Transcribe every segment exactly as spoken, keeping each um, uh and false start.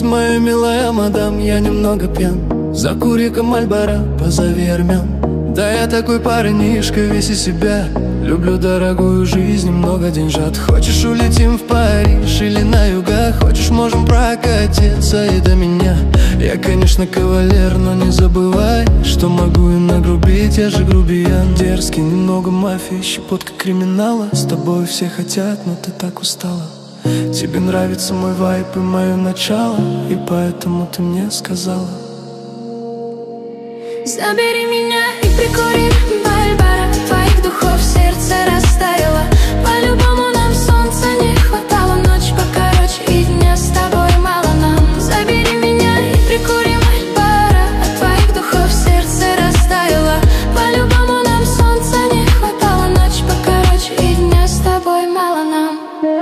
моя милая мадам, я немного пьян. Закури-ка Мальборо, позови армян. Да я такой парнишка, весь из себя. Люблю дорогую жизнь, много деньжат. Хочешь, улетим в Париж или на юга? Хочешь, можем прокатиться и до меня. Я, конечно, кавалер, но не забывай, что могу и нагрубить, я же грубиян. Дерзкий, немного мафии, щепотка криминала. С тобой все хотят, но ты так устала. Тебе нравится мой вайб и мое начало, и поэтому ты мне сказала: забери меня и прикури Мальборо. Твоих духов сердце растаяло. По-любому нам солнца не хватало. Ночь покороче и дня с тобой мало нам. Забери меня и прикури Мальборо. От твоих духов сердце растаяло. По-любому нам солнца не хватало. Ночь покороче и дня с тобой мало нам.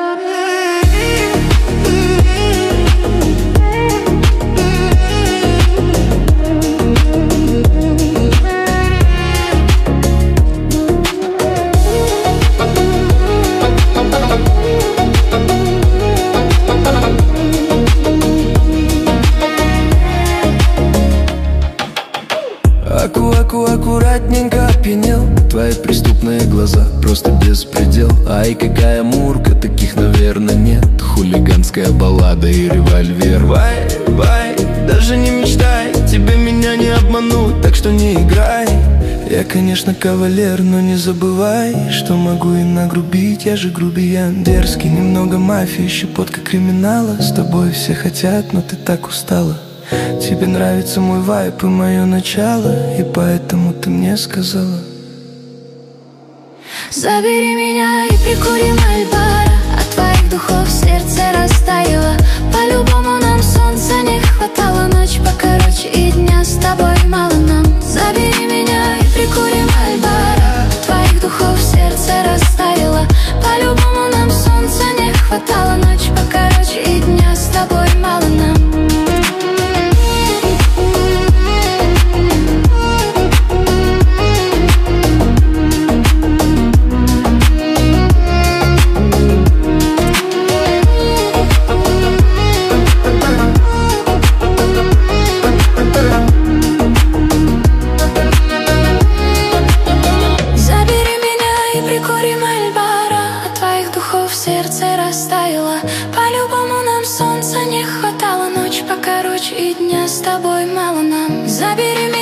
Аку-аку, аккуратненько опьянел. Твои преступные глаза, просто беспредел. Ай, какая мурка, таких, наверное, нет. Хулиганская баллада и револьвер. Вай, вай, даже не мечтай, тебе меня не обмануть, так что не играй. Я, конечно, кавалер, но не забывай, что могу и нагрубить, я же грубиян. Дерзкий, немного мафии, щепотка криминала. С тобой все хотят, но ты так устала. Тебе нравится мой вайб и мое начало, и поэтому ты мне сказала: забери меня и прикури Мальборо. От твоих духов сердце растаяло. По-любому нам солнца не хватало. Ночь покороче и дня с тобой мало нам. Забери меня и прикури Мальборо. От твоих духов сердце растаяло. По-любому нам солнца не хватало. Ночь покороче и дня с тобой мало нам. Сердце растаяло. По-любому нам солнца не хватало. Ночь покороче и дня с тобой мало нам. Забери